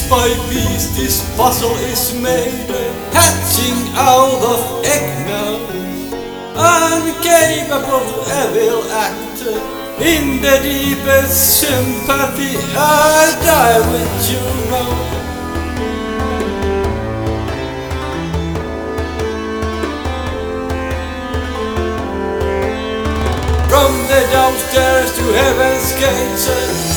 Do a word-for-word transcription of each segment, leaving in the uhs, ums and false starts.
by piece this puzzle is made, hatching out of eggnog. Incapable evil actor, in the deepest sympathy I die with you now. From the downstairs to heaven's gates,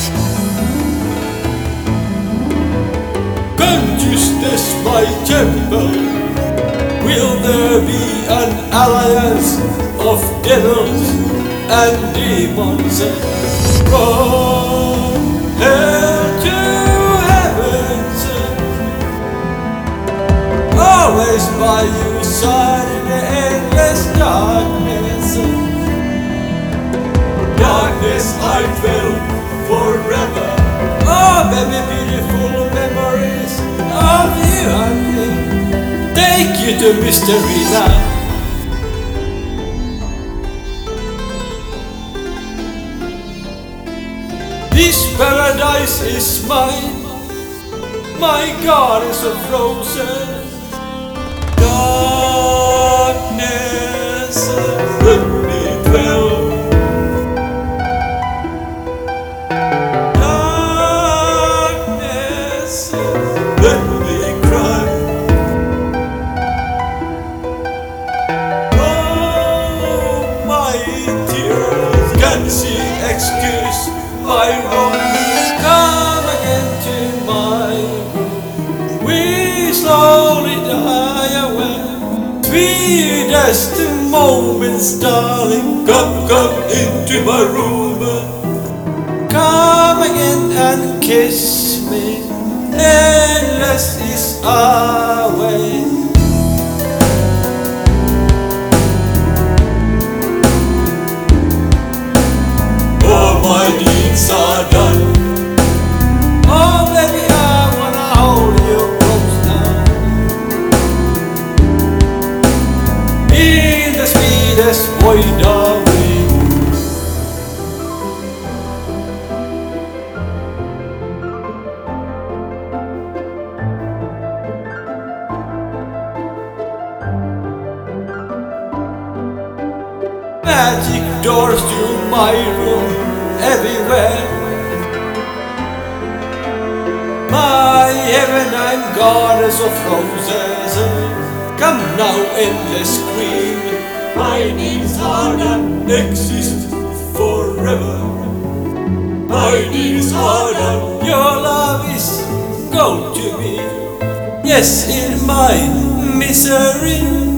Conjures my temple. Will there be an alliance of devils and demons from hell to heaven? Always by your side in the endless darkness. Darkness I dwell forever. Oh, baby, beautiful memories of you and me. Take you to mystery land. This paradise is mine. My goddess of roses. Darkness, let me dwell. Let me cry. Oh, my tears can she excuse my wrong. Come again to my room. We slowly die away. Sweetest moments, darling. Come, come into my room. Come again and kiss me. Endless is our way. All my needs are done. Oh baby, I wanna hold you close now. In the sweetest void of magic doors to my room everywhere. My heaven, I'm goddess of roses. Come now, endless queen. My needs are not exist forever. My needs are done. Your love is gold to me. Yes, in my misery.